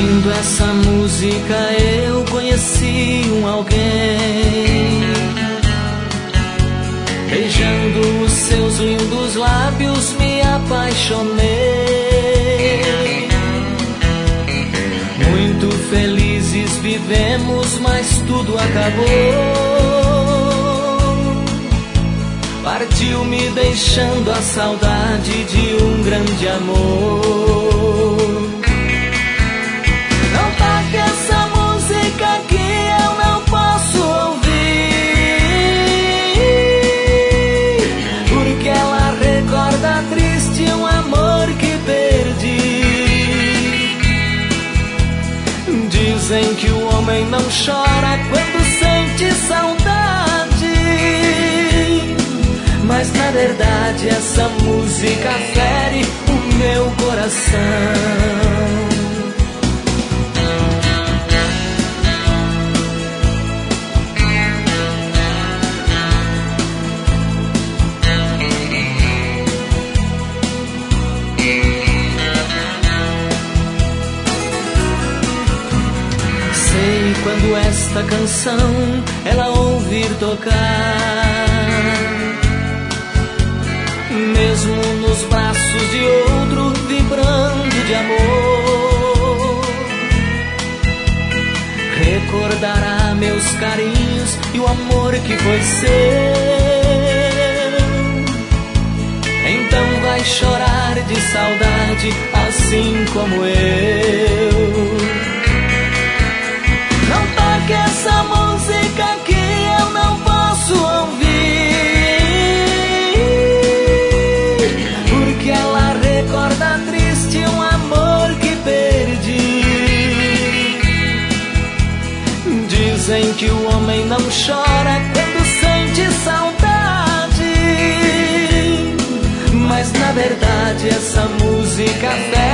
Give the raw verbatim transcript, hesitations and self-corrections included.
Ouvindo essa música eu conheci um alguém, beijando os seus lindos lábios me apaixonei. Muito felizes vivemos, mas tudo acabou. Partiu me deixando a saudade de um grande amor. Não toque essa música que eu não posso ouvir, porque ela recorda triste um amor que perdi. Dizem que o homem não chora quando sente saudade, mas na verdade essa música fere o meu coração. Sei quando esta canção ela ouvir tocar, mesmo nos braços de outro vibrando de amor, recordará meus carinhos e o amor que foi seu. Então vai chorar de saudade assim como eu. Não toque essa música que eu não posso ouvir, porque ela recorda triste um amor que perdi. Dizem que o homem não chora quando sente saudade, mas na verdade essa música fere